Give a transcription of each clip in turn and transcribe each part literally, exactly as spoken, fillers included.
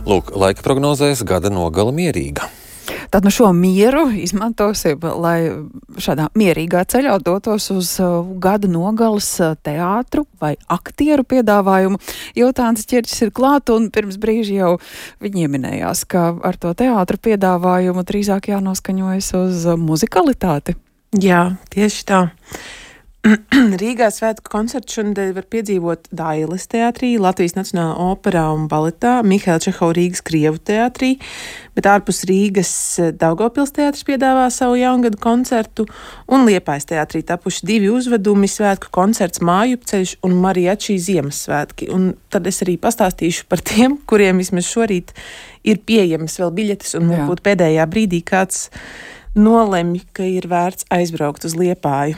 Lūk, laika prognozēs gada nogala mierīga. Tad nu šo mieru izmantosim, lai šādā mierīgā ceļā dotos uz gada nogalas teātru vai aktieru piedāvājumu. Jotāns Ķirķis ir klāt, un pirms brīža jau viņi ieminējās, ka ar to teātru piedāvājumu drīzāk jānoskaņojas uz muzikalitāti. Jā, tieši tā. Rīgā svētku koncertu šonadēļ var piedzīvot Dailes teātrī, Latvijas Nacionālā operā un baletā, Mihaila Čehova Rīgas Krievu teātrī, bet ārpus Rīgas Daugavpils teātris piedāvā savu jaungadu koncertu, un Liepājas teātrī tapuši divi uzvedumi - svētku koncerts Mājupceļš un Mariači Ziemassvētki. Un tad es arī pastāstīšu par tiem, kuriem vismaz šorīt ir pieejamas vēl biļetes, un varbūt pēdējā brīdī kāds nolemj, ka ir vērts aizbraukt uz Liepāju.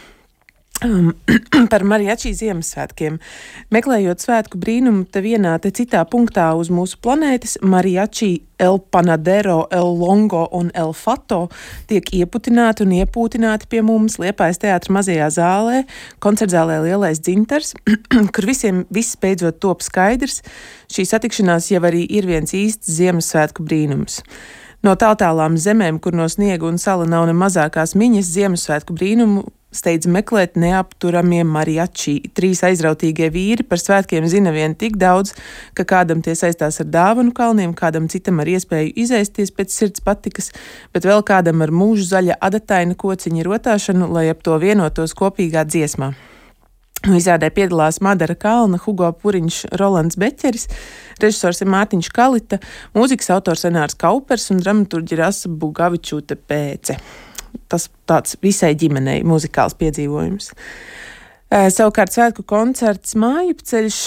Um, par Mariači Ziemassvētkiem. Meklējot svētku brīnumu te vienā te citā punktā uz mūsu planētas, Mariači El Panadero, El Longo un El Fato tiek ieputināti un iepūtināti pie mums Liepājas teātra mazajā zālē, koncertzālē Lielais dzintars, kur visiem viss beidzot top skaidrs. Šī satikšanās jau arī ir viens īsts Ziemassvētku brīnums. No tāltālām zemēm, kur no sniega un sala nav ne mazākās miņas, Ziemassvētku brīnumu steidz meklēt neapturamie mariači. Trīs aizrautīgie vīri par svētkiem zina vien tik daudz, ka kādam tie saistās ar dāvanu kalniem, kādam citam ar iespēju izēsties pēc sirds patikas, bet vēl kādam ar mūžu zaļa adataina kociņa rotāšanu, lai ap to vienotos kopīgā dziesmā. Izrādē piedalās Madara Kalna, Hugo Puriņš, Rolands Beķeris, režisors ir Mārtiņš Kalita, mūzikas autors Enārs Kaupers un dramaturģi Rasa Bugavičūte Pēce. Tas tāds visai ģimenei muzikāls piedzīvojums. E, savukārt svētku koncerts Mājupceļš.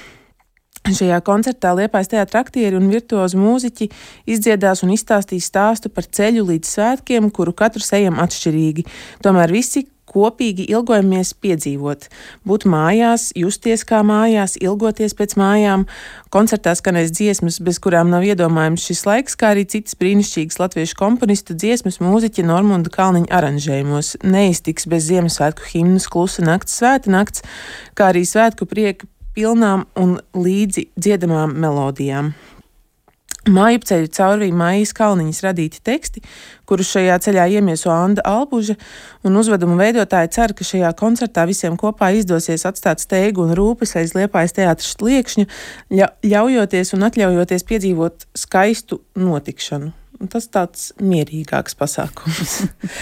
Šajā koncertā Liepājas teātra aktieri un virtuozi mūziķi izdziedās un izstāstīs stāstu par ceļu līdz svētkiem, kuru katrs ejam atšķirīgi. Tomēr visi kopīgi ilgojamies piedzīvot, būt mājās, justies kā mājās, ilgoties pēc mājām. Koncertā skanēs dziesmas, bez kurām nav iedomājams šis laiks, kā arī citas brīnišķīgas latviešu komponistu dziesmas mūziķa Normunda Kalniņa aranžējumos. Neiztiks bez Ziemassvētku himnas Klusa nakts, Svēta nakts, kā arī svētku prieka pilnām un līdzi dziedamām melodijām. Mājupceļu caurvīja Maijas Kalniņas radīti teksti, kurus šajā ceļā iemieso Anda Albuža, un uzvedumu veidotāji cer, ka šajā koncertā visiem kopā izdosies atstāt steigu un rūpes aiz Liepājas teātra sliekšņa, ļaujoties un atļaujoties piedzīvot skaistu notikšanu. Un tas tāds mierīgāks pasākums.